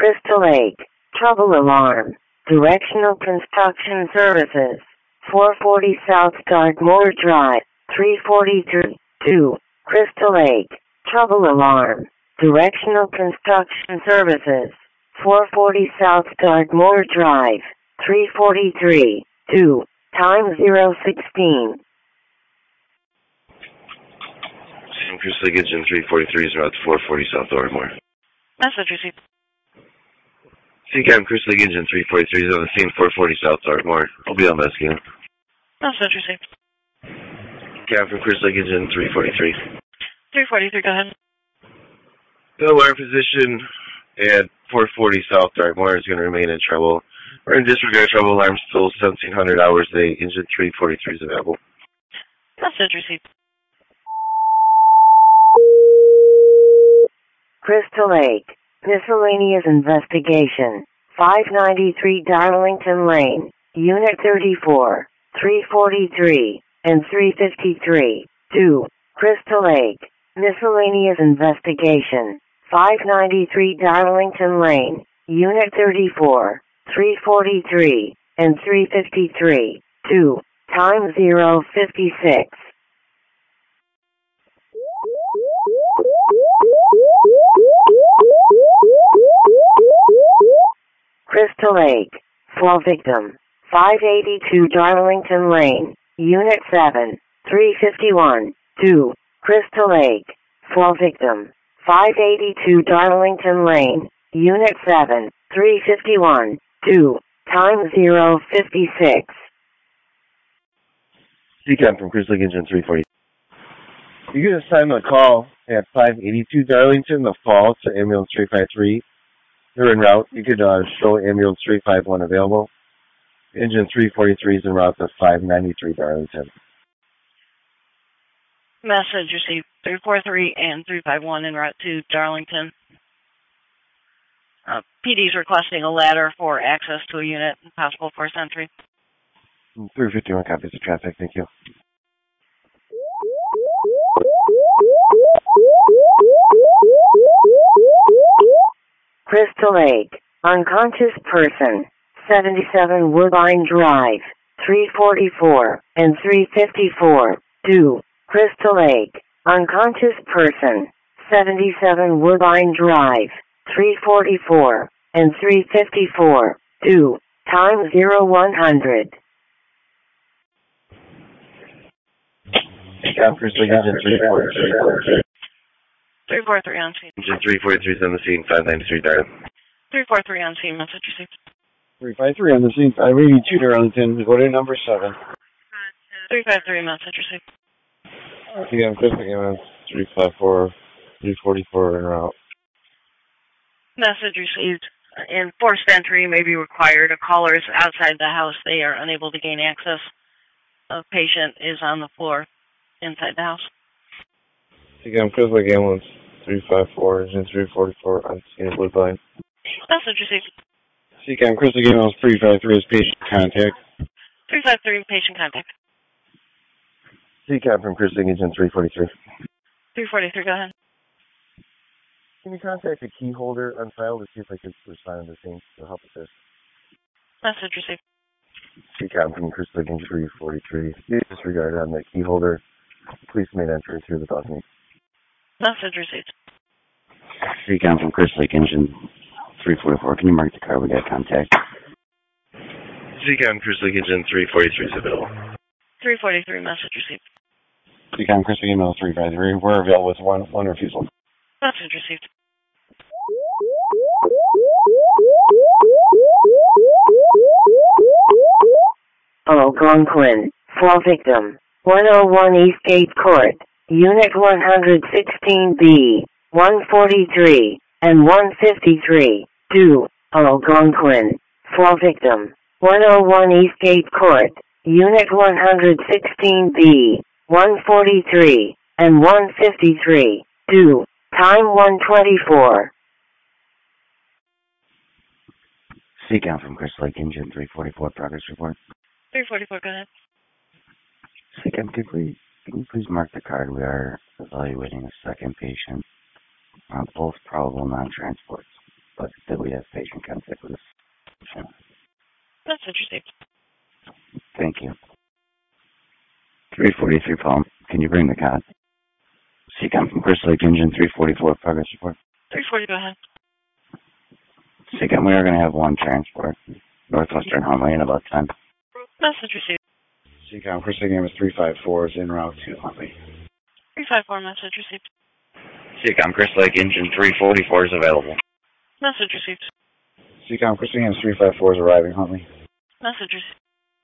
Crystal Lake, trouble alarm, directional construction services, 440 South Dartmoor Drive, 343, 2, Crystal Lake, trouble alarm, directional construction services, 440 South Dartmoor Drive, 343, 2, time 016. Chris Lake Engine 343 is route 440 South Dartmoor. Message received. CCAM Chris Lake Engine 343 is on the scene 440 South Dartmoor. I'll be on that scene. Message received. CAM from Chris Lake Engine 343. 343, go ahead. The alarm position at 440 South Dartmoor is going to remain in trouble. We're in disregard trouble alarms till 1700 hours a day. Engine 343 is available. Message received. Crystal Lake, miscellaneous investigation, 593 Darlington Lane, Unit 34, 343, and 353, 2, Crystal Lake, miscellaneous investigation, 593 Darlington Lane, Unit 34, 343, and 353, 2, time 056. Crystal Lake, fall victim, 582 Darlington Lane, Unit 7, 351, 2, Crystal Lake, fall victim, 582 Darlington Lane, Unit 7, 351, 2, time 056. CCAM from Chris Lake Engine 340. You can assign a call at 582 Darlington, the fall to ambulance 353. They're en route. You could show ambulance 351 available. Engine 343 is en route to 593 Darlington. Message received. 343 and 351 en route to Darlington. PD's requesting a ladder for access to a unit and possible force entry. 351 copies of traffic. Thank you. Crystal Lake, unconscious person, 77 Woodbine Drive, 344 and 354, 2, Crystal Lake, unconscious person, 77 Woodbine Drive, 344 and 354, 2, time 0100. Chris Lake Engine 343. 343 on scene. Engine 343 is on the scene, 593 Darlington. 343 on scene, message received. 353 on the scene, 582 Darlington, go to number 7. 353, message received. CCAM Chris Lake Engine 354, 344 en route. Message received. Enforced entry may be required. A caller is outside the house. They are unable to gain access. A patient is on the floor inside the house. CCAM Chris Lake Ambulance 354, engine 344 on scene of Woodbine. Message received. CCAM Chris Lake Ambulance 353 is patient contact. 353, patient contact. CCAM from Chris Lake Engine 343. 343, go ahead. Can you contact the key holder on file to see if I can respond to the scene to help with this? Message received. CCAM from Chris Lake Engine 343. You disregard on the key holder. Please made entry through the balcony. Message received. CCAM from Chris Lake Engine 344. Can you mark the car? We got contact. CCAM Chris Lake Engine 343 is available. 343, message received. CCAM Chris Lake Ambulance 353. We're available with one refusal. Message received. Algonquin, fall victim, 101 Eastgate Court, Unit 116B, 143, and 153, 2, Algonquin, fall victim, 101 Eastgate Court, Unit 116B, 143, and 153, 2, time 124. CCAM from Chris Lake Engine 344, progress report. 344, go ahead. CCAM, can you please mark the card? We are evaluating a second patient. Both probable non-transports. but that we have patient contact with us. Message received. Thank you. 343 Palm, can you bring the cot? Seacom from Crystal Lake Engine 344, progress report. 340, go ahead. Seacom, we are going to have one transport, Northwestern Huntley, in about 10. Message received. Seacom, Crystal Lake Engine 354 is en route to Huntley. 354, message received. Seacom, Crystal Lake Engine 344 is available. Message received. Seacom, Crystal Lake Engine 354 is arriving Huntley. Message received.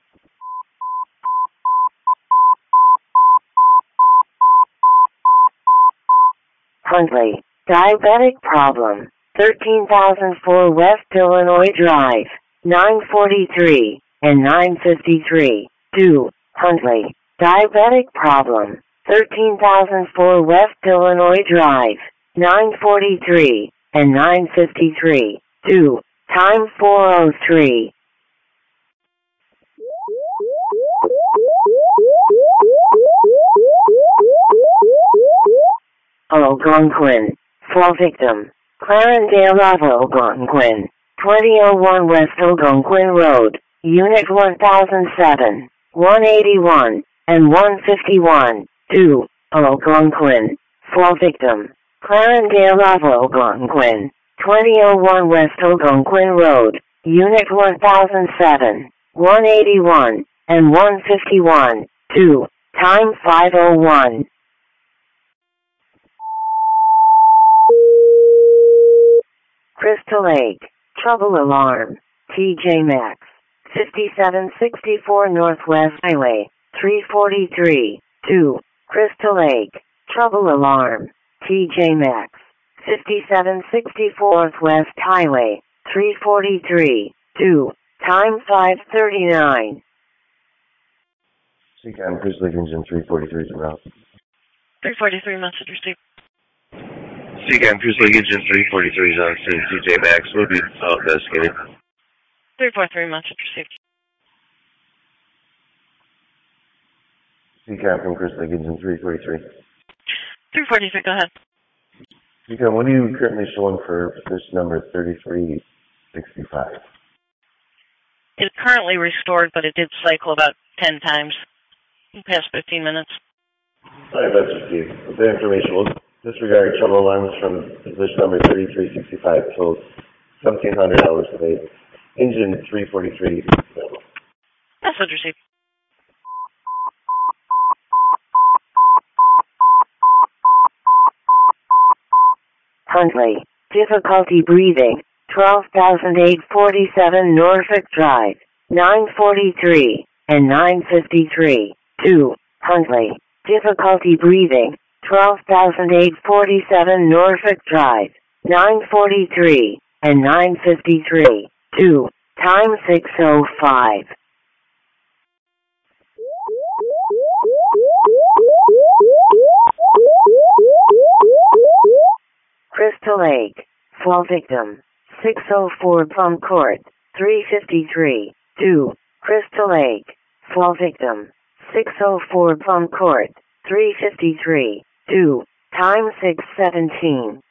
Huntley, diabetic problem, 13,004 West Illinois Drive, 943 and 953. 2. Huntley, diabetic problem, 13,004 West Illinois Drive, 943 and 953. 2. Time 4:03. Algonquin. Fall victim. Clarendale Ave Algonquin. 2001 West Algonquin Road. Unit 1007. 181 and 151. 2. Algonquin. Fall victim. Clarendale Ave Algonquin. 2001 West Algonquin Road. Unit 1007. 181 and 151. 2. Time 5:01. Crystal Lake. Trouble alarm. TJ Maxx. 5764 Northwest Highway. 343. 2. Crystal Lake. Trouble alarm. TJ Maxx. 5764 Northwest Highway. 343. 2. Time 5:39. Seacom, Crystal Lake Engine 343 is en route. 343, message received. Seacom, Crystal Lake Engine 343 is on scene. TJ Maxx will be investigated. 343, message received. Seacom from Crystal Lake Engine 343. 343, go ahead. Seacom, what are you currently showing for position number 3365? It's currently restored, but it did cycle about 10 times in the past 15 minutes. Alright, that's received. With that information, we'll disregard trouble alarms from position number 3365 till 1700 hours today. Engine 343. Message received. Huntley. Difficulty breathing. 12,847 Norfolk Drive. 943 and 953. 2. Huntley. Difficulty breathing. 12,847 Norfolk Drive. 943 and 953. 2. Time 6:05. Crystal Lake. Fall victim. 604 Plum Court. 353. 2. Crystal Lake. Fall victim. 604 Plum Court. 353. 2. Time 6:17.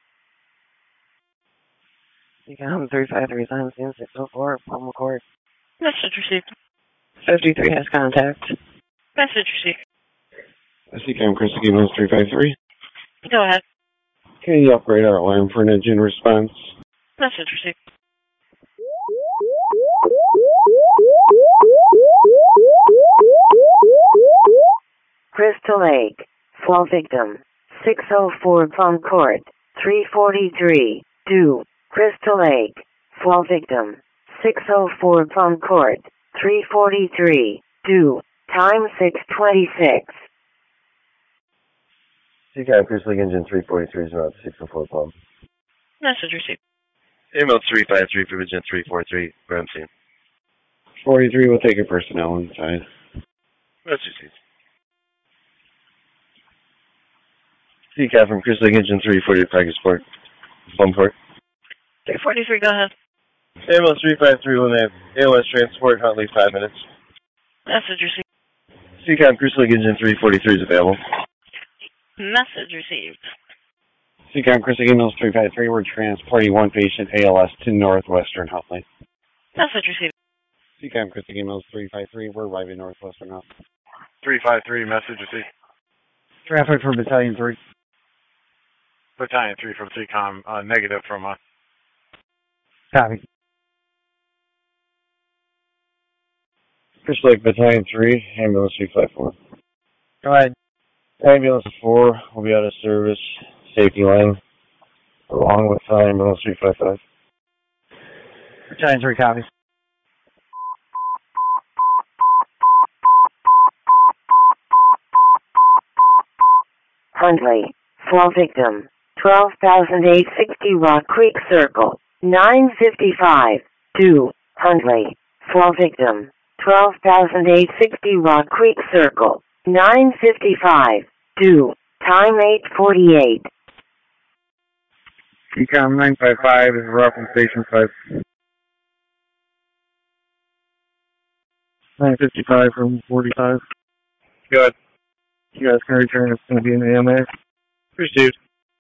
Seacom 353 is on scene 604 Plum Court. Message received. 53 has contact. Message received. Seacom, Crystal Lake Engine 353. Go ahead. Can you upgrade our alarm for an engine response? Message received. Crystal Lake. Fall victim. 604 Plum Court. 343. 2. Crystal Lake. Fall victim. 604 Plum Court. 343. 2. Time 6:26. Seacom, Crystal Lake Engine 343 is around 604 Plum. Message received. Email 353 for Engine 343. Ground scene. 43 will take your personnel inside. Message received. Seacom from Crystal Lake Engine 340 Package Port. Plum Court. 343, go ahead. Ambulance 353 will have AOS transport, Huntley 5 minutes. Message received. Seacom, Crystal Lake Engine 343 is available. Message received. CCOM Chris Emails 353. We're transporting one patient ALS to Northwestern Health Lane. Message received. CCOM Chris Emails 353. We're arriving Northwestern Health. 353, message received. Traffic for Battalion 3. Battalion 3 from CCOM, negative from us. Copy. Crystal Lake Battalion 3, Ambulance 354. Go ahead. Ambulance 4 will be out of service, safety line, along with Ambulance 355. Battalion 3 copies. Huntley, fall victim, 12,860 Rock Creek Circle, 955, 2, Huntley, fall victim, 12,860 Rock Creek Circle, 955, 2, time 8:48. CCOM 955 is Rock from Station 5. 955 from 45. Good. You guys can return. It's going to be an AMA. Received.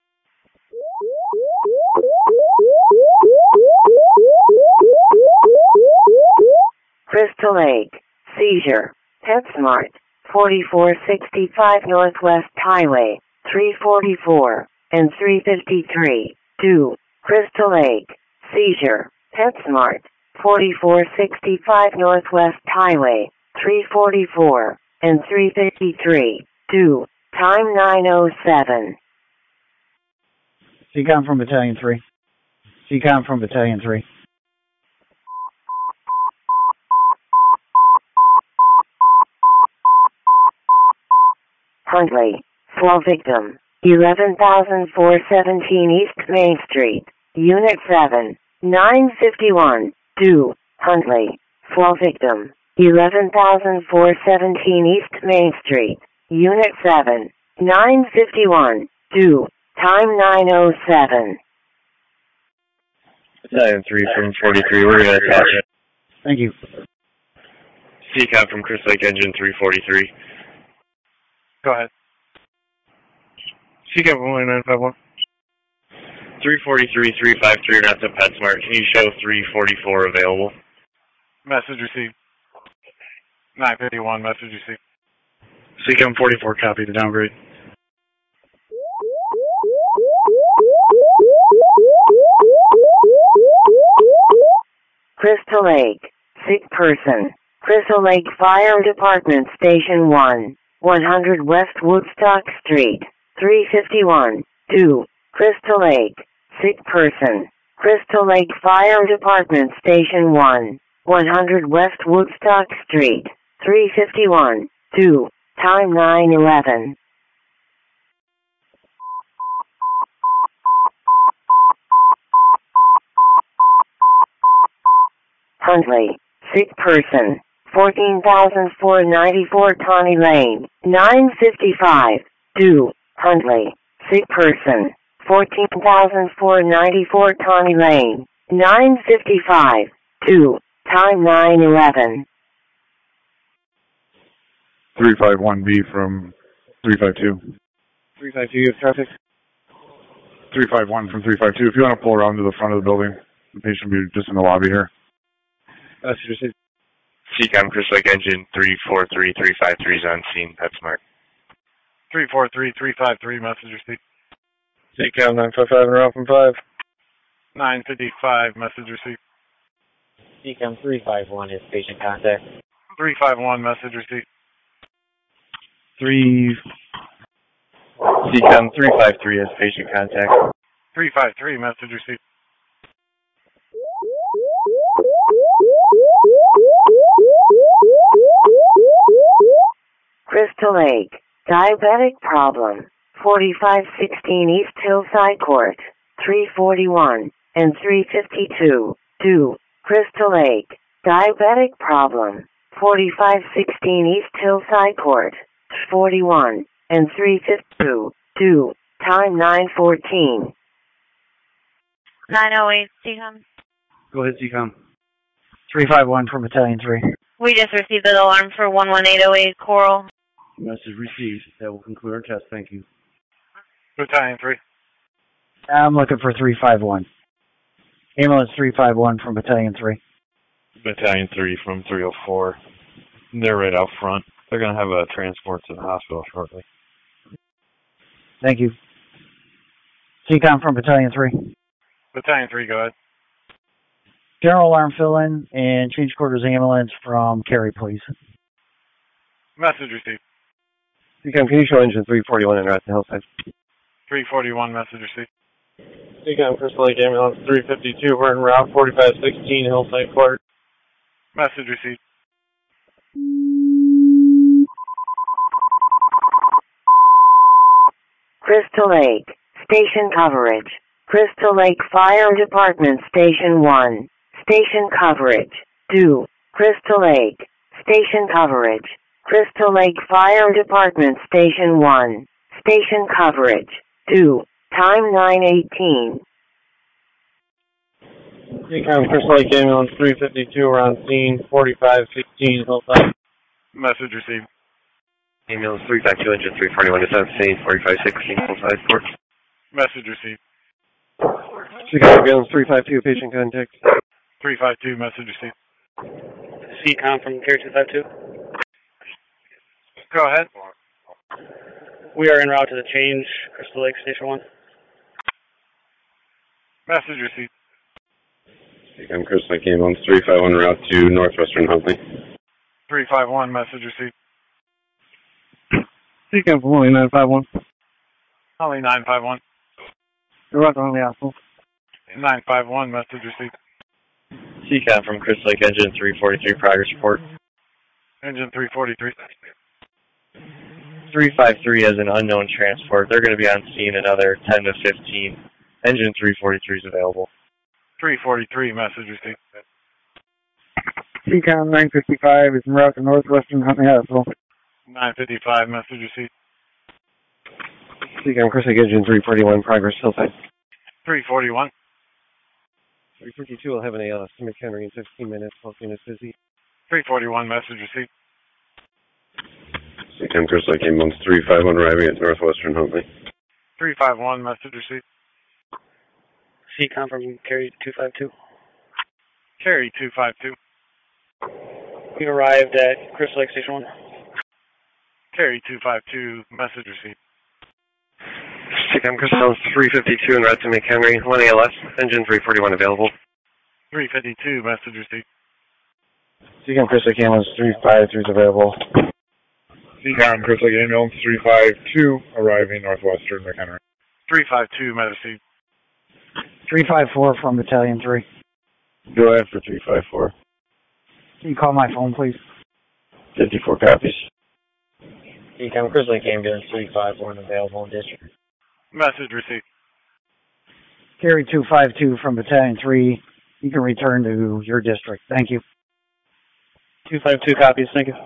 Crystal Lake, seizure, PetSmart, 4465 Northwest Highway, 344 and 353, 2, Crystal Lake, seizure, PetSmart, 4465 Northwest Highway, 344 and 353, 2, time 9:07. CCOM from Battalion 3. CCOM from Battalion 3. Huntley, fall victim, 11,417 East Main Street, Unit 7, 951, 2, Huntley, fall victim, 11,417 East Main Street, Unit 7, 951, 2, time 9:07. Battalion 3 from 43. We're going to attach it. Thank you. CCOM from Crystal Lake Engine 343. Go ahead. CCOM 11951. 343, 353, not to PetSmart. Can you show 344 available? Message received. 951, message received. CCOM 44, copy the downgrade. Crystal Lake, sick person, Crystal Lake Fire Department Station 1, 100 West Woodstock Street, 351, 2, Crystal Lake, sick person, Crystal Lake Fire Department Station 1, 100 West Woodstock Street, 351, 2, time 9:11. Huntley, sick person, 14,494 Tawny Lane, 955, 2, Huntley, sick person, 14,494 Tawny Lane, 955, 2, time 9:11. 351B from 352. 352, you have traffic? 351 from 352. If you want to pull around to the front of the building, the patient will be just in the lobby here. CCOM Crystal Lake Engine 343, 353 is on scene. PetSmart. 343, 353, message received. CCOM 955 and Ralph from 5. 955, message received. CCOM 351 is patient contact. 351, message received. CCOM 353 is patient contact. 353, message received. Crystal Lake, diabetic problem, 4516 East Hillside Court, 341 and 352, 2, Crystal Lake, diabetic problem, 4516 East Hillside Court, 41 and 352, 2, time 9:14. 908, CCOM. Go ahead, CCOM. 351 from Battalion 3. We just received the alarm for 11808 Coral. Message received. That will conclude our test. Thank you. Battalion 3. I'm looking for 351. Ambulance 351 from Battalion 3. Battalion 3 from 304. They're right out front. They're going to have a transport to the hospital shortly. Thank you. CCOM from Battalion 3. Battalion 3, go ahead. General alarm fill-in and change quarters ambulance from Cary, please. Message received. CCOM, can you show engine 341 and route to Hillside? 341, message received. CCOM, Crystal Lake Ambulance 352, we're en route 4516 Hillside Court. Message received. Crystal Lake, station coverage. Crystal Lake Fire Department Station 1, station coverage. 2, Crystal Lake, station coverage. Crystal Lake Fire Department Station 1, station coverage. 2, time 9:18. CCOM, Crystal Lake Ambulance 352, we're on scene 4516 Hillside. Message received. Ambulance 352, engine 341 is on scene, 4516 Hillside Court. Message received. CCOM, ambulance 352, patient contact. 352, message received. CCOM from Cary 252. Go ahead. We are en route to the change, Crystal Lake Station 1. Message received. CCOM, Crystal Lake Ambulance 351, route to Northwestern Huntley. 351, message received. CCOM from Huntley 951. Huntley 951. You're welcome, Huntley Hospital. 951, message received. CCOM from Crystal Lake Engine 343, progress report. Engine 343. 353 has an unknown transport. They're going to be on scene another 10 to 15. Engine 343 is available. 343, message received. CCOM 955 is en route to Northwestern Huntley Hospital. 955, message received. CCOM, Crystal Lake engine 341, progress Hillside. 341. 352 will have an ALS to McHenry in 15 minutes. Both units busy. 341, message received. CCOM, Crystal Lake Ambulance 351, arriving at Northwestern Huntley. 351, message received. CCOM from Cary 252. Cary 252. We arrived at Crystal Lake Station 1. Cary 252, message received. CCOM, Crystal 352 en route to McHenry. 1 ALS, engine 341 available. 352, message received. CCOM, Crystal Lake ambulance 353 is available. CCOM, Crystal Lake ambulance 352, arriving Northwestern McHenry. 352, message received. 354 from Battalion 3. Go ahead for 354. Can you call my phone, please? 54 copies. CCOM, Crystal Lake Ambulance 351 available in district. Message received. Cary 252 from Battalion 3. You can return to your district. Thank you. 252 copies, thank you.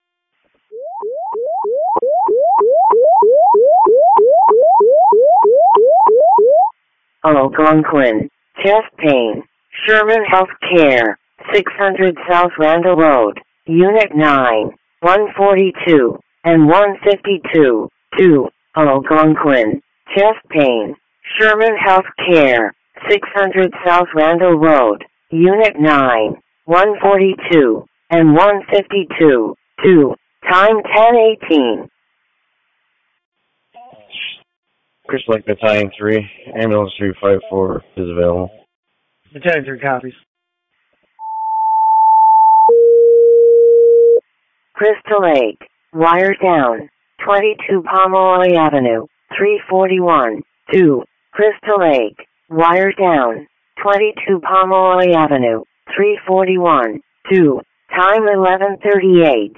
Algonquin, chest pain. Sherman Health Care, 600 South Randall Road, Unit 9, 142 and 152. 2. Algonquin, chest pain. Sherman Health Care, 600 South Randall Road, Unit 9, 142 and 152. 2. Time 10:18. Crystal Lake Battalion 3, ambulance 354 is available. Battalion 3 copies. Crystal Lake, wire down, 22 Pomeroy Avenue, 341. 2. Crystal Lake, wire down, 22 Pomeroy Avenue, 341. 2. Time 11:38.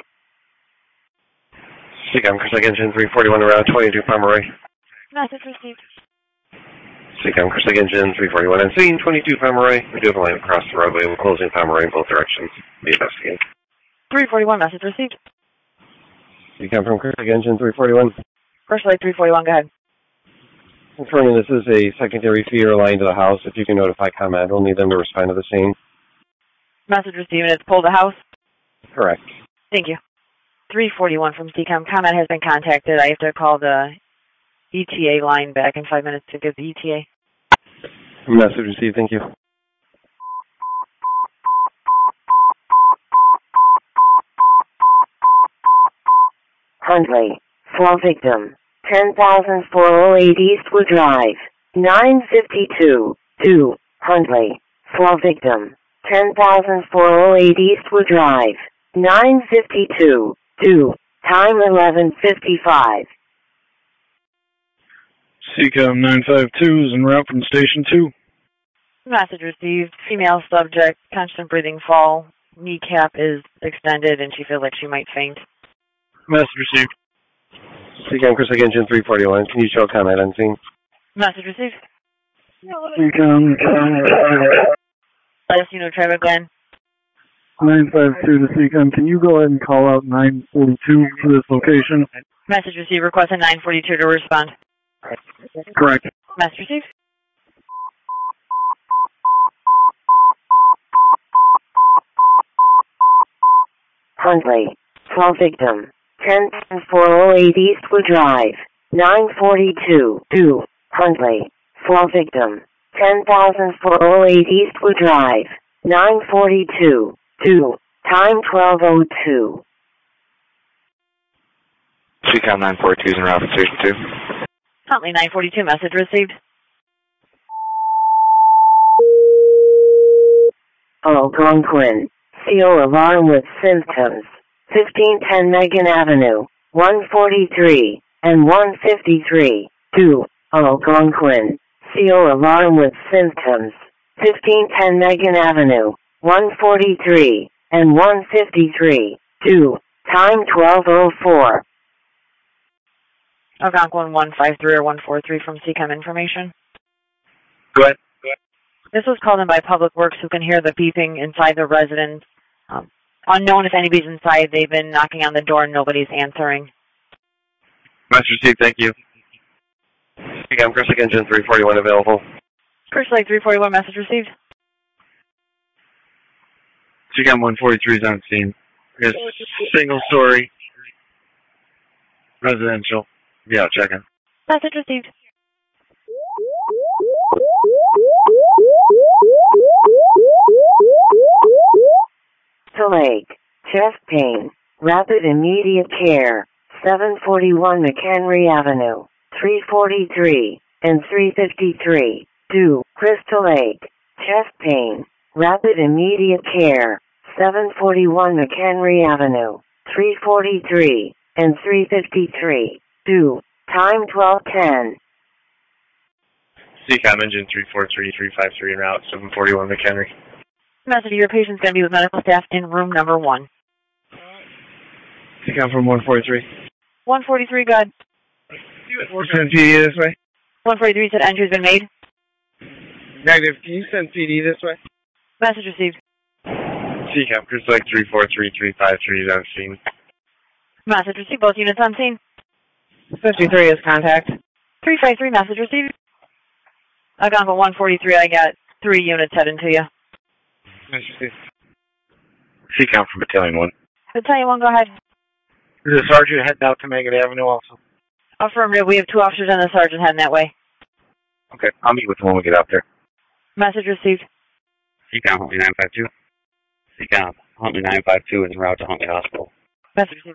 CCOM, Crystal Lake engine 341 around 22 Pomeroy. Message received. CCOM, Crystal Lake engine 341 on scene, 22 Pomeroy. We do have a line across the roadway. We're closing Pomeroy in both directions. Be investigated. 341, message received. CCOM from Crystal Lake engine 341. Crystal Lake 341, go ahead. Confirming this is a secondary feeder line to the house. If you can notify ComEd, we'll need them to respond to the scene. Message received, and it's pull the house. Correct. Thank you. 341 from CCOM. ComEd has been contacted. I have to call the ETA line back in 5 minutes to get the ETA. Message received, thank you. Huntley, fall victim, 10,408 Eastwood Drive, 952, 2, Huntley, fall victim, 10,408 Eastwood Drive, 952, 2, time 11:55. CCOM 952 is en route from Station 2. Message received. Female subject, constant breathing fall. Kneecap is extended and she feels like she might faint. Message received. CCOM Chris Lake Engine 341, can you show comment on scene? Message received. CCOM Yes, you know Trevor Glenn. 952 to CCOM, can you go ahead and call out 942 for this location? Message received. Requesting 942 to respond. Correct. Message received. Huntley, fall victim, 10,408 Eastwood Drive, 942, 2, Huntley, fall victim, 10,408 Eastwood Drive, 942, 2, time 12:02. CCOM 942 is en route from Station 2. Huntley 942, message received. Algonquin, CO alarm with symptoms, 1510 Megan Avenue, 143, and 153, 2, Algonquin, CO alarm with symptoms, 1510 Megan Avenue, 143, and 153, 2, time 12:04. Algonquin 153 or 143 from CCOM information. Go ahead. This was called in by Public Works, who can hear the beeping inside the residence. Unknown if anybody's inside. They've been knocking on the door and nobody's answering. Message received, thank you. CCOM Chris Lake Engine 341 available. Chris Lake 341, message received. CCOM 143 is on scene. It's single story. Residential. Yeah, check in. Message received. To Lake, chest pain, rapid immediate care, 741 McHenry Avenue, 343, and 353, 2, Crystal Lake, chest pain, rapid immediate care, 741 McHenry Avenue, 343, and 353, 2, time 12:10. CCOM Engine 343-353 en route, 741 McHenry. Message, your patient's going to be with medical staff in room number 1. CCOM from 143. 143, good. Send PD this way. 143 said entry's been made. Negative, can you send PD this way? Message received. CCOM Chris Lake 343-353 is on scene. Message received, both units on scene. 53 is contact. 353, message received. Algonquin 143, I got 3 units heading to you. Message received. CCOM from Battalion 1. Battalion 1, go ahead. Is the sergeant heading out to Megan Avenue also? Affirmative, we have 2 officers and the sergeant heading that way. Okay, I'll meet with them when we get out there. Message received. CCOM Huntley 952. CCOM Huntley 952 is en route to Huntley Hospital. Message received.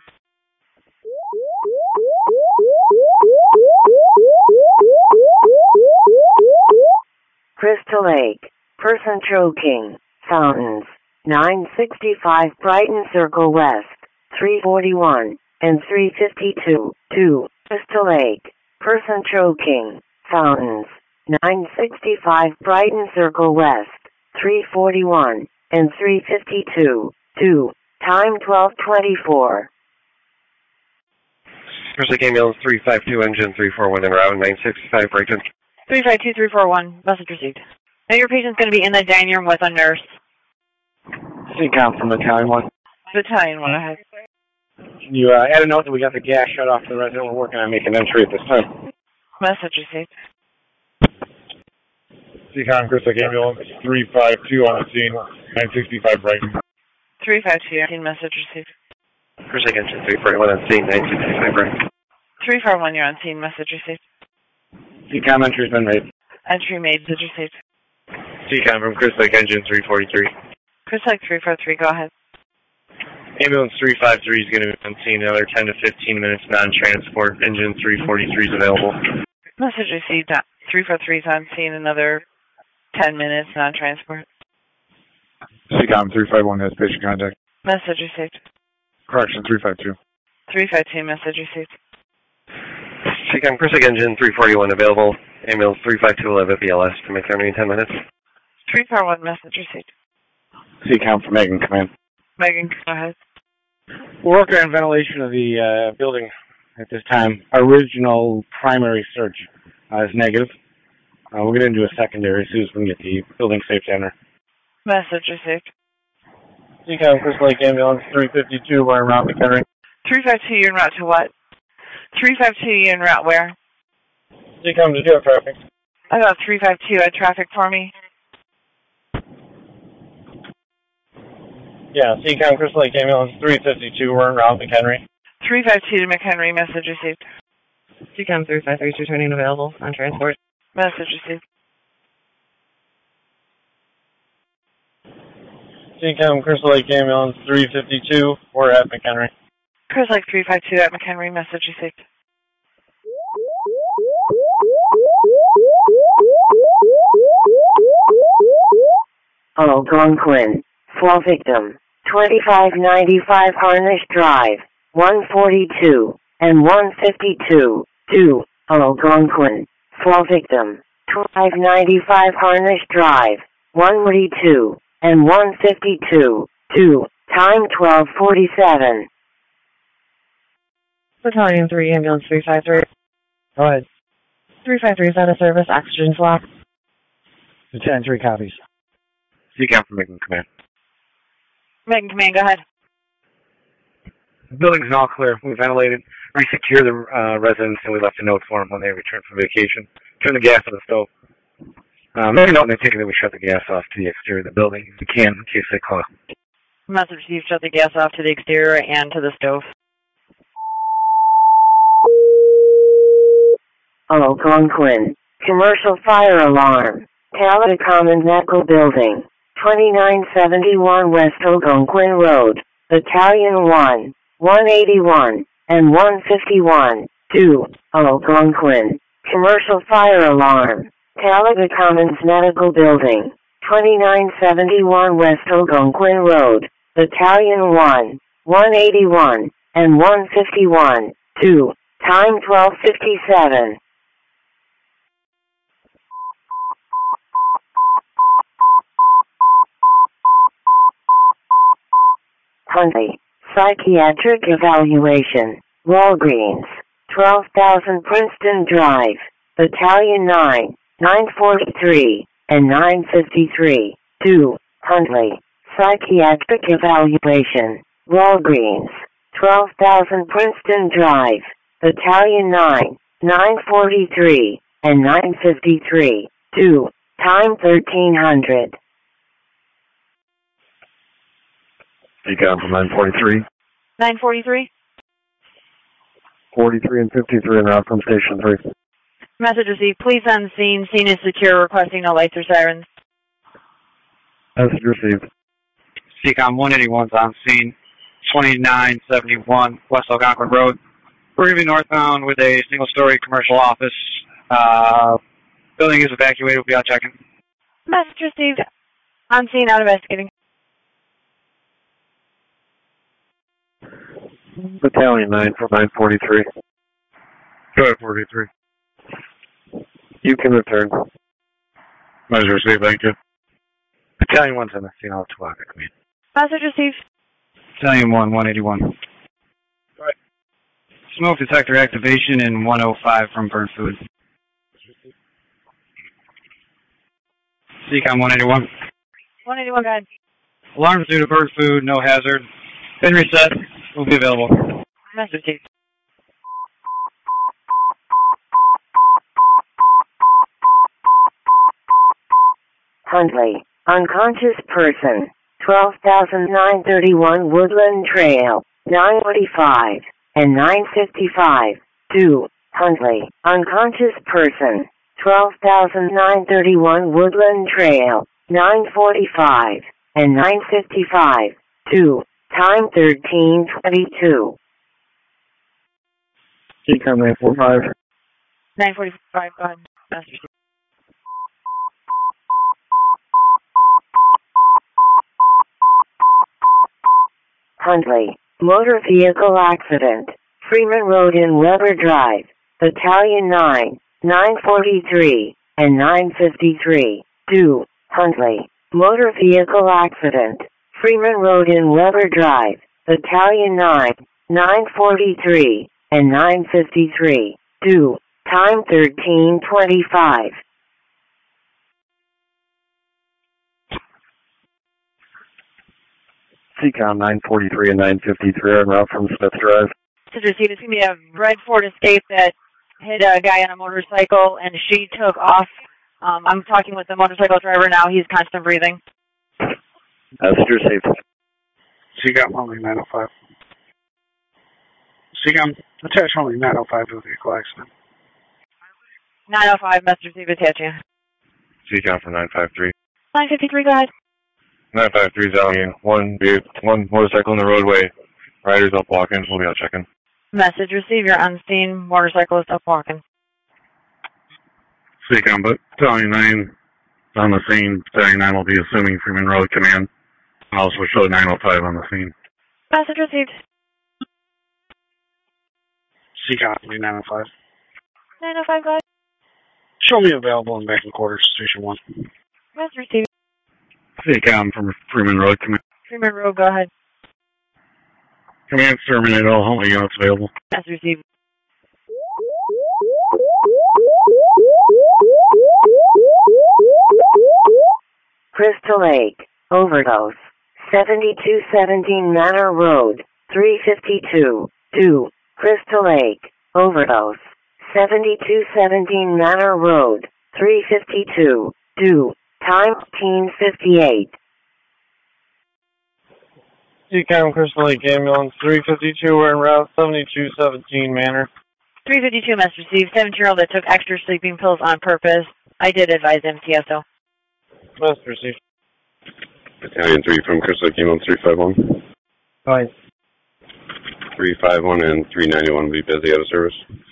Crystal Lake, person choking, fountains, 965 Brighton Circle West, 341, and 352, 2, Crystal Lake, person choking, fountains, 965 Brighton Circle West, 341, and 352, 2, time 12:24. Chris Lake Ambulance 352 Engine 341 en route, 965 Brighton. 352, 341, message received. Now your patient's going to be in the dining room with a nurse. CCOM from Battalion 1. Battalion 1, ahead. You add a note that we got the gas shut off to the resident. We're working on making entry at this time. Message received. CCOM Chris Lake Ambulance 352 on the scene, 965 Brighton. 352, message received. Chris Lake Engine 341 on scene, 965 Brighton. 341, you're on scene, message received. CCOM entry's been made. Entry made, message received. CCOM from Chris Lake Engine 343. Chris Lake 343, go ahead. Ambulance 353 is going to be on scene another 10 to 15 minutes non-transport. Engine 343 is available. Message received. 343 is on scene another 10 minutes non-transport. CCOM 351 has patient contact. Message received. Correction 352. 352, message received. CCOM Chris Lake Engine 341 available. Ambulance 352 will have a BLS to McHenry in 10 minutes. 341, message received. CCOM from Megan Command. Megan, go ahead. We're working on ventilation of the building at this time. Original primary search is negative. We're going to do a secondary as soon as we can get the building safe to enter. Message received. CCOM Chris Lake Ambulance 352, we're en route to McHenry. 352, you're en route to what? 352, you're en route where? CCOM to zero traffic. I got 352 at traffic for me. Yeah, CCOM Chris Lake Ambulance 352, we're en route to McHenry. 352 to McHenry, message received. CCOM 353 is returning available on transport. Message received. CCOM Chris Lake Ambulance 352, we're at McHenry. Chris Lake 352 at McHenry, message received. Algonquin. Fall victim. 2595 Harnish Drive. 142 and 152. 2. Algonquin. Fall victim. 2595 Harnish Drive. 142 and 152. 2. Time 12:47. Battalion 3, Ambulance 353. Go ahead. 353 is out of service, oxygen swap. Lieutenant 3 copies. CCOM from Megan Command. Megan Command, go ahead. The building's all clear. We ventilated, re-secured the residents, and we left a note for them when they returned from vacation. Turn the gas on the stove. Maybe not, they're thinking that we shut the gas off to the exterior of the building. We can, in case they call. Message received, shut the gas off to the exterior and to the stove. Algonquin. Commercial fire alarm. Talbot Commons Medical Building. 2971 West Algonquin Road. Battalion 1, 181, and 151. 2. Algonquin. Commercial fire alarm. Talbot Commons Medical Building. 2971 West Algonquin Road. Battalion 1, 181, and 151. 2. Time 12:57. Huntley. Psychiatric evaluation. Walgreens. 12,000 Princeton Drive. Battalion 9, 943, and 953. 2. Huntley. Psychiatric evaluation. Walgreens. 12,000 Princeton Drive. Battalion 9, 943, and 953. 2. Time 1300. CCOM from 943. 943? 43 and 53 en route from Station 3. Message received. Police on scene. Scene is secure. Requesting no lights or sirens. Message received. CCOM 181's on scene. 2971 West Algonquin Road. We're going to be northbound with a single-story commercial office. Building is evacuated. We'll be out checking. Message received. On scene, out investigating. Battalion 9 from 943. Go ahead, 43. You can return. Message received, thank you. Battalion 1's on the scene, all 2 o'clock. Message received. Battalion 1, 181. Right. Smoke detector activation in 105 from Burnt Food. CCOM 181. 181, go ahead. Alarm due to Burnt Food, no hazard. Been reset. Will be available. Message received. Huntley. Unconscious person. 12,931 Woodland Trail. 945 and 955. 2. Huntley. Unconscious person. 12,931 Woodland Trail. 9:45, and 9:55. 2. Time 13:22. CCOM 945. 9:45, go ahead. Master Steve. Huntley, motor vehicle accident. Freeman Road in Weber Drive, Battalion 9, 9:43, and 9:53. 2. Huntley, motor vehicle accident. Freeman Road in Weber Drive, Battalion 9, 9:43, and 9:53. 2. Time 13:25. CCOM 943 and 953 en route from Smith Drive. To receive, it's going to be a red Ford Escape that hit a guy on a motorcycle, and she took off. I'm talking with the motorcycle driver now. He's constant breathing. Passenger safety. CCOM only 905. CCOM attach only 905 to the vehicle accident. 905, Master Steve, attach you. CCOM for 953. 953, go ahead. 953 is out. One motorcycle in the roadway. Riders up walking. We'll be out checking. Message received. You're on scene. Motorcyclist up walking. CCOM, but Battalion 9 on the scene. Battalion 9 will be assuming Freeman Road Command. I'll also show 905 on the scene. Message received. CCOM 905. 905, go ahead. Show me available in back and quarters, Station 1. Message received. CCOM from Freeman Road Command. Freeman Road, go ahead. Command terminated, all Huntley units available. Message received. Crystal Lake, overdose. 7217 Manor Road, 352. 2. Crystal Lake, overdose. 7217 Manor Road, 352. 2. Time 13:58. CCOM Crystal Lake Ambulance 352. We're en route 7217 Manor. 352, Master Steve. 17-year-old that took extra sleeping pills on purpose. I did advise MTSO. Master Steve. Battalion 3 from Crystal Lake Ambulance 351. Right. 351 and 391 will be busy out of service.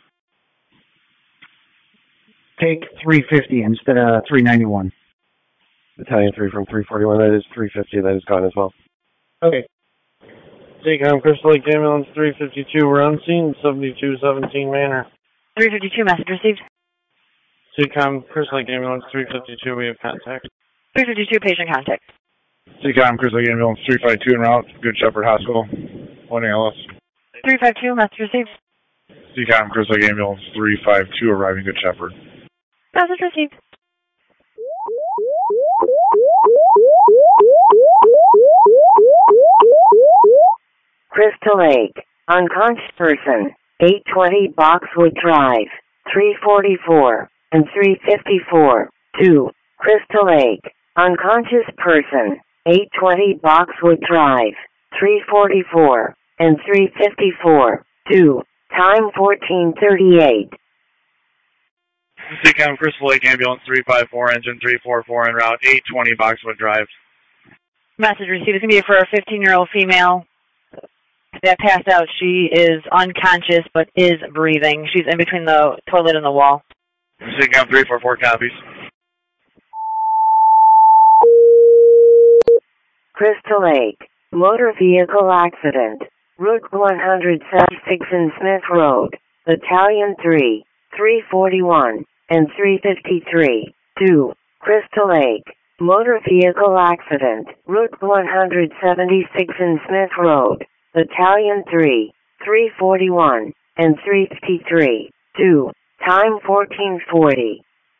Take 350 instead of 391. Battalion 3 from 341. That is 350. That is gone as well. Okay. CCOM Crystal Lake Ambulance 352. We're on scene 7217 Manor. 352, message received. CCOM Crystal Lake Ambulance 352. We have contact. 352, patient contact. CCOM Crystal Lake Ambulance 352 en route. Good Shepherd Hospital. 1 ALS. 352, message received. CCOM Crystal Lake Ambulance 352 arriving Good Shepherd. Message received. Crystal Lake, unconscious person, 820 Boxwood Drive, 344 and 354. 2. Crystal Lake, unconscious person, 820 Boxwood Drive, 344 and 354. 2. Time 14:38. CCOM Crystal Lake Ambulance 354, engine 344 en route, 820 Boxwood Drive. Message received. It's going to be for a 15-year-old female that passed out. She is unconscious but is breathing. She's in between the toilet and the wall. CCOM 344 copies. Crystal Lake, motor vehicle accident, Route 176 in Smith Road, Battalion 3, 341 and 353. 2. Crystal Lake, motor vehicle accident, Route 176 in Smith Road, Battalion 3, 341 and 353. 2. Time 14:40.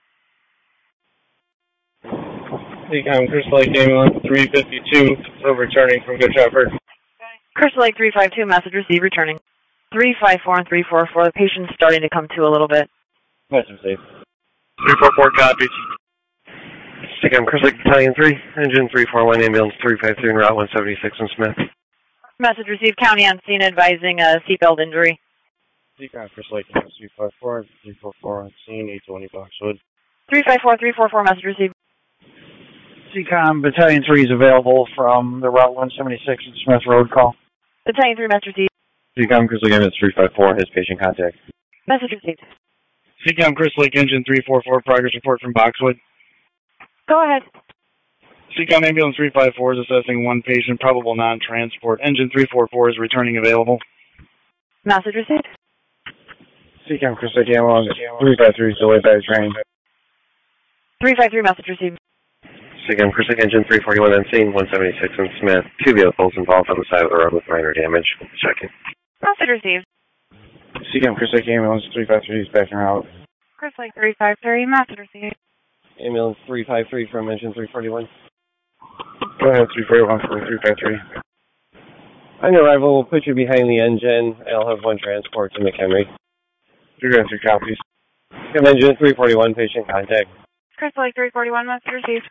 CCOM Crystal Lake Ambulance 352. We're returning from Good Shepherd. Crystal Lake 352, message received, returning. 354 and 344. The patient's starting to come to a little bit. Message safe. 344 copies. CCOM Crystal Lake Battalion 3, engine 341, ambulance 353 en route 176 in Smith. Message received, county on scene advising a seatbelt injury. CCOM Crystal Lake Ambulance 354, 344 on scene, 820 Boxwood. 354, 344, message received. CCOM Battalion 3 is available from the Route 176 and Smith Road call. Battalion 3, message received. CCOM Crystal Lake Engine 354 has patient contact. Message received. CCOM Crystal Lake Engine 344, progress report from Boxwood. Go ahead. CCOM Ambulance 354 is assessing one patient, probable non-transport. Engine 344 is returning available. Message received. CCOM Crystal Lake Ambulance 353 is delayed by a train. 353, message received. CCOM Crystal Lake Engine 341 on scene, 176 and Smith. 2 vehicles involved on the side of the road with minor damage. Checking. Message received. CCOM Crystal Lake Ambulance 353 is backing out. Crystal Lake 353, message received. Ambulance 353 from engine 341. Go ahead, 341 for 353. On arrival, we'll put you behind the engine. I'll have one transport to McHenry. 353 copies. CCOM Engine 341, patient contact. Crystal Lake 341, message received.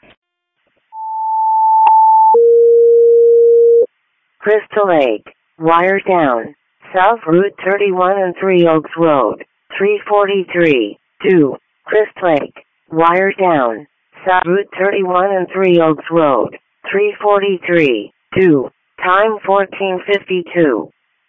Crystal Lake, wire down. South Route 31 and 3 Oaks Road, 343, 2, Crystal Lake, wire down. South Route 31 and 3 Oaks Road, 343, 2, time 14:52.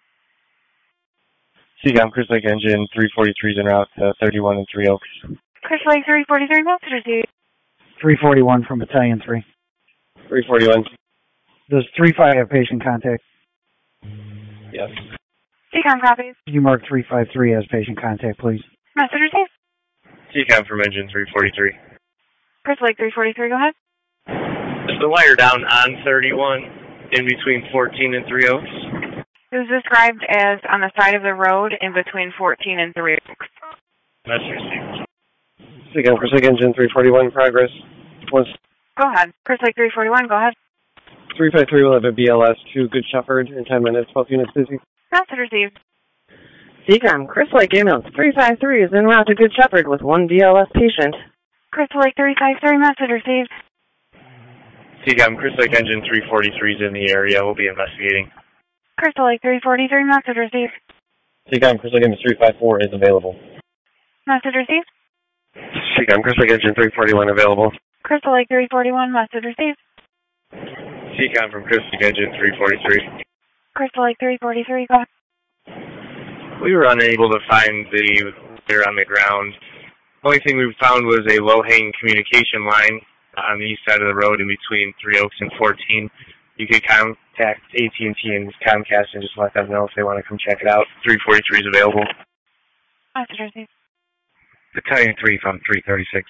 CCOM Crystal Lake Engine 343 is en route to 31 and 3 Oaks. Crystal Lake 343, message received. 341 from Battalion 3. 341. Does 35 have patient contact? Yes. CCOM copies. You mark 353 as patient contact, please. Message received. CCOM from Engine 343. Crystal Lake 343, go ahead. There's the wire down on 31 in between 14 and 3 Oaks. It was described as on the side of the road in between 14 and 3 Oaks. Message received. CCOM Crystal Lake Engine 341, progress. Go ahead. Crystal Lake 341, go ahead. 353 will have a BLS to Good Shepherd in 10 minutes, 12 units busy. Message received. CCOM Crystal Lake Ambulance 353 is en route to Good Shepherd with one BLS patient. Crystal Lake 353, message received. CCOM Crystal Lake Engine 343 is in the area. We'll be investigating. Crystal Lake 343, message received. CCOM Crystal Lake Engine 354 is available. Message received. CCOM Crystal Lake Engine 341 available. Crystal Lake 341, message received. CCOM from Crystal Lake Engine 343. Crystal Lake 343, go ahead. We were unable to find the wire on the ground. Only thing we found was a low-hanging communication line on the east side of the road in between 3 Oaks and 14. You could contact AT&T and Comcast and just let them know if they want to come check it out. 343 is available. Message received. Battalion 3 from 336.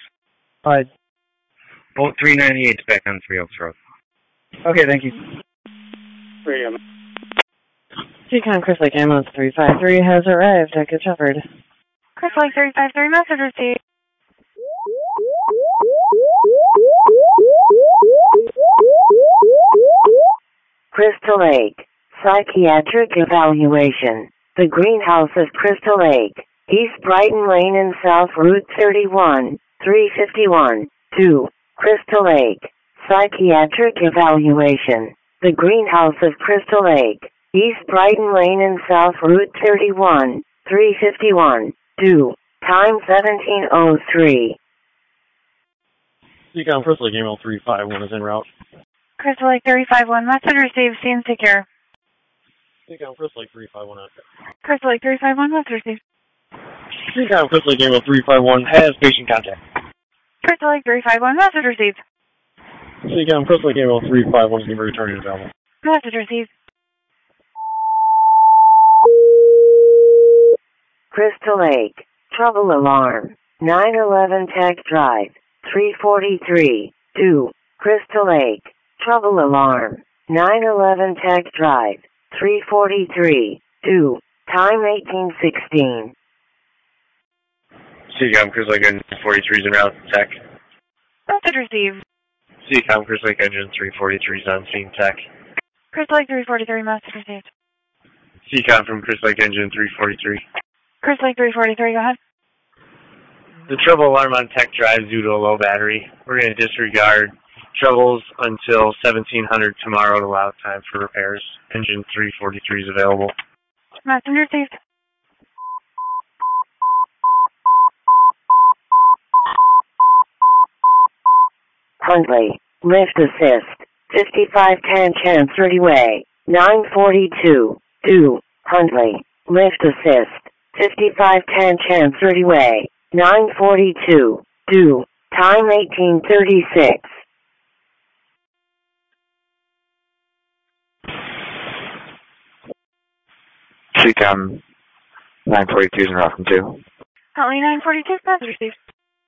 Boat 398 is back on 3 Oaks Road. Okay, thank you. Radio. CCOM Crystal Lake Ambulance 353 has arrived at Good Shepherd. Crystal Lake 353, message received. Crystal Lake, psychiatric evaluation. The greenhouse of Crystal Lake, East Brighton Lane and South Route 31, 351, 2, Crystal Lake, psychiatric evaluation. The greenhouse of Crystal Lake, East Brighton Lane and South Route 31, 351, 2, time 17:03. CCOM Crystal Lake Ambulance 351 is en route. Crystal Lake 351, message received, seems secure. CCOM Crystal Lake 351 out there. Crystal Lake 351, message received. CCOM Crystal Lake Ambulance 351 has patient contact. Crystal Lake 351, message received. CCOM Crystal Lake Ambulance 351 is going to be returning to available. Message received. Crystal Lake, trouble alarm. 911 Tech Drive, 343, 2, Crystal Lake, trouble alarm. 911 Tech Drive, 343, 2, time 18:16. CCOM Crystal Lake Engine 43 is en route to Tech. Message received. CCOM Crystal Lake Engine 343 is on scene Tech. Crystal Lake 343, message received. CCOM from Crystal Lake Engine 343. Crystal Lake 343, go ahead. The trouble alarm on Tech Drive is due to a low battery. We're going to disregard troubles until 1700 tomorrow to allow time for repairs. Engine 343 is available. Message received. Huntley, lift assist, 5510 Chancery Way, 942, 2, Huntley, lift assist, 5510 Chancery Way, 942, 2, time 1836. CCOM 942 is in route from 2. Huntley 942, message received.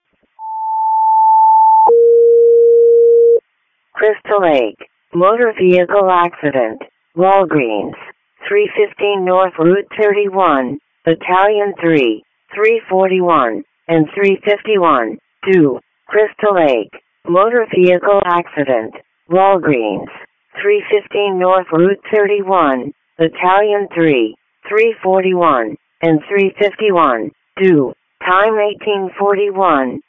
Crystal Lake, motor vehicle accident, Walgreens, 315 North Route 31, Battalion 3, 341, and 351, 2, Crystal Lake, motor vehicle accident, Walgreens, 315 North Route 31, Battalion 3, 341, and 351, 2, time 1841.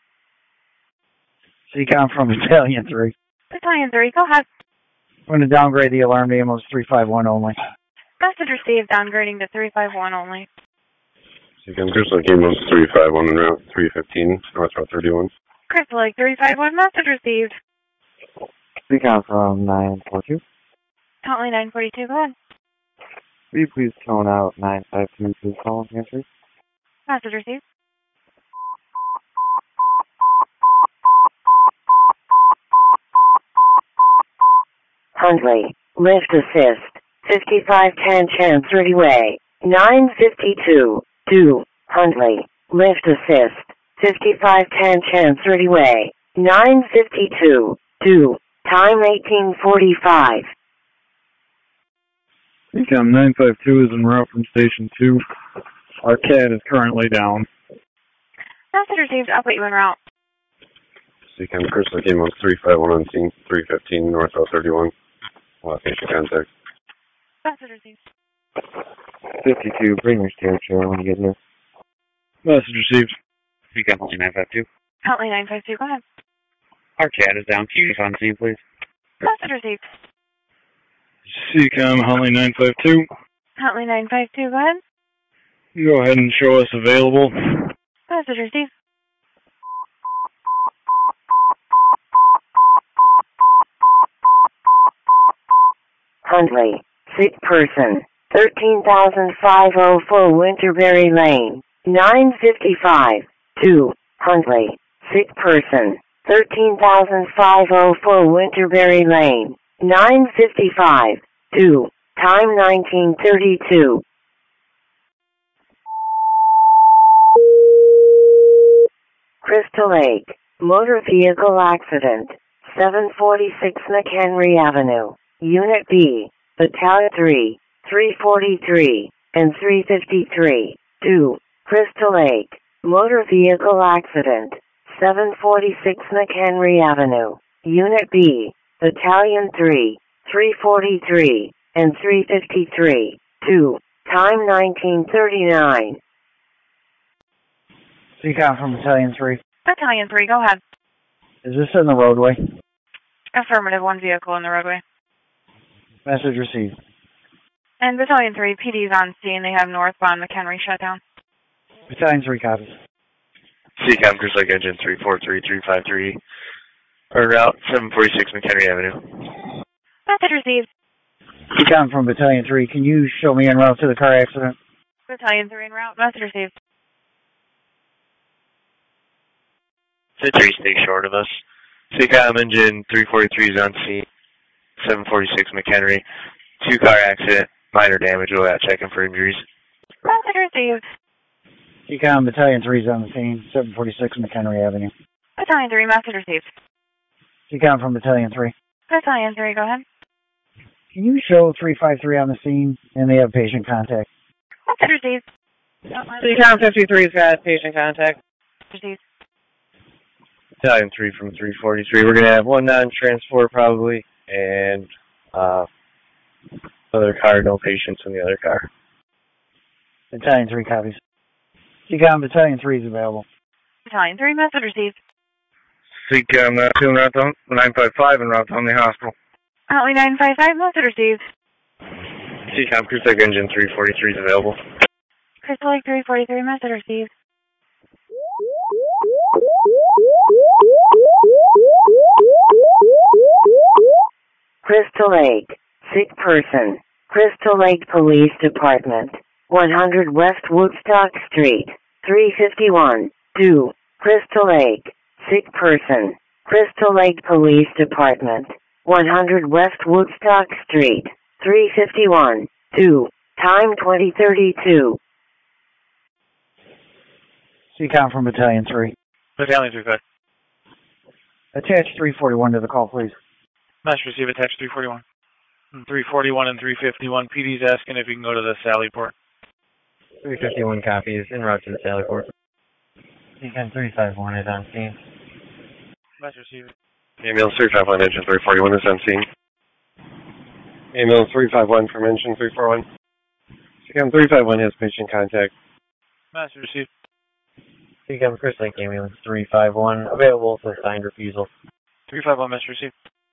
CCOM from Battalion 3. Battalion 3, go ahead. I'm going to downgrade the alarm to ambulance 351 only. Message received, downgrading to 351 only. CCOM Crystal Lake ambulance 351 en route 315, North Route 31. Crystal Lake 351, message received. CCOM from 942. Huntley 942, go ahead. Will you please tone out 952, please call answer? Message received. Huntley, lift assist, 5510 Chancery Way, 952, 2, Huntley, lift assist, 5510 Chancery Way, 952, 2, time 1845. CCOM 952 is en route from Station 2. Our CAD is currently down. Message received, I'll put you en route. CCOM Crystal Lake ambulance 351 on scene 315, North Route 31. Location contact. Message received. 52, bring your stair chair when you get here. Message received. CCOM Huntley 952. Huntley 952, go ahead. Our CAD is down. Can you on scene, please? Message received. CCOM Huntley 952. Huntley 952, go ahead. Go ahead and show us available. Message received. Huntley, sick person, 13,504 Winterberry Lane, 955, 2, Huntley, sick person, 13,504 Winterberry Lane, 955, 2, time 1932. Crystal Lake, motor vehicle accident, 746 McHenry Avenue, Unit B, Battalion 3, 343, and 353, 2, Crystal Lake, motor vehicle accident, 746 McHenry Avenue, Unit B, Battalion 3, 343, and 353, 2, time 1939. CCOM from Battalion 3. Battalion 3, go ahead. Is this in the roadway? Affirmative, one vehicle in the roadway. Message received. And Battalion 3, PD's on scene. They have northbound McHenry shut down. Battalion 3 copies. CCOM Crystal Lake Engine 343353. Or route 746 McHenry Avenue. Message received. CCOM from Battalion 3, can you show me en route to the car accident? Battalion 3 en route. Message received. Citrus stay short of us. CCOM Engine 343 is on scene. 746 McHenry. 2-car accident. Minor damage. We'll out checking for injuries. Message received. CCOM Battalion 3 is on the scene. 746 McHenry Avenue. Battalion 3, message received. CCOM from Battalion 3. Battalion 3, go ahead. Can you show 353 on the scene? And they have patient contact. Message received. CCOM 53's got patient contact. Received. Battalion 3 from 343. We're going to have one non-transport probably, and other car, no patients in the other car. Battalion 3 copies. CCOM Battalion 3 is available. Battalion 3, message received. CCOM 2 route 955 and route to the hospital. Huntley 955, message received. CCOM Crystal Lake Engine 343 is available. Crystal Lake 343, message received. Crystal Lake. Sick person. Crystal Lake Police Department. 100 West Woodstock Street. 351. 2. Crystal Lake. Sick person. Crystal Lake Police Department. 100 West Woodstock Street. 351. 2. Time 2032. CCOM from Battalion 3. Battalion 3, 5. Attach 341 to the call, please. Master receive, attach 341. 341 and 351. PD's asking if you can go to the Sally port. 351 copies, en route to the Sally port. CCOM 351 is on scene. Master receive. Ambulance 351, engine 341 is on scene. Ambulance 351 from engine 341. CCOM 351 has patient contact. Master receive. CCOM Crystal Lake Ambulance 351, available for signed refusal. 351, Master receive.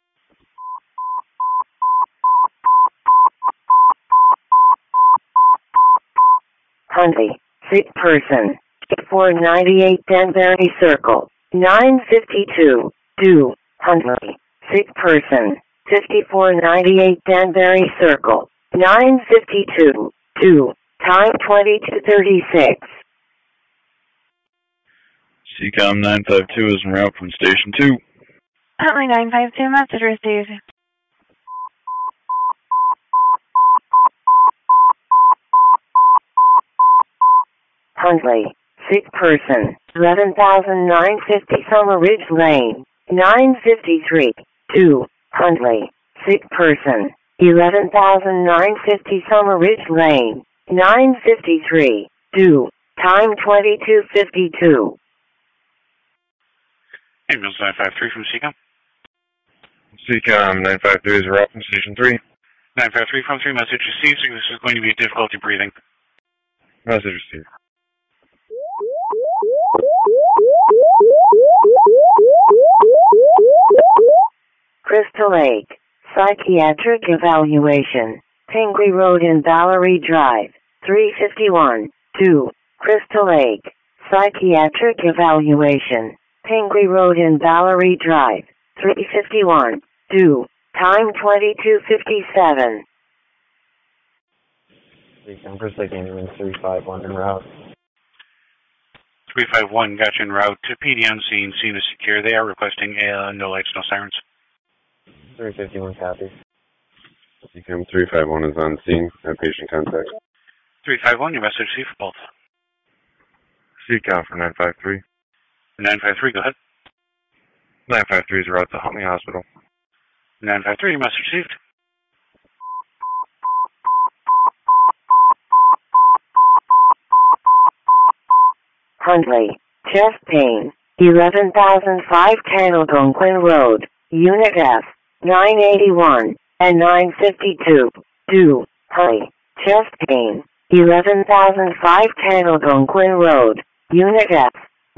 Huntley. Sick person. 498 Danbury Circle. 952. 2. Huntley. Sick person. 5498 Danbury Circle. 952. 2. Time 20:36. CCOM 952 is en route from Station 2. Huntley 952, message received. Huntley. Sick person. 11,950 Summer Ridge Lane. 953. 2. Huntley. Sick person. 11,950 Summer Ridge Lane. 953. 2. Time 22:52. Ambulance 953 from CCOM. CCOM 953 is en route from Station 3. 953 from 3, message received. So this is going to be difficulty breathing. Message received. Crystal Lake. Psychiatric evaluation. Pingree Road and Valerie Drive. 351. 2. Crystal Lake. Psychiatric evaluation. Pingree Road and Valerie Drive. 351. 2. Time 22:57. CCOM Crystal Lake Ambulance 351 en route. 351, got you en route to PD on scene. Scene is secure. They are requesting no lights, no sirens. 351 copies. CCOM 351 is on scene. Have patient contact. 351, your message received for both. CCOM for 953. 953, go ahead. 953 is en route to Huntley Hospital. 953, your message received. Huntley. Chest pain. 11,510 Algonquin Road. Unit F. 981 and 952. 2. Huntley. Chest pain. 11,510 Algonquin Road. Unit F.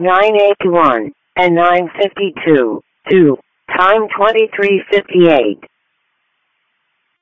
981 and 952. 2. Time 23:58.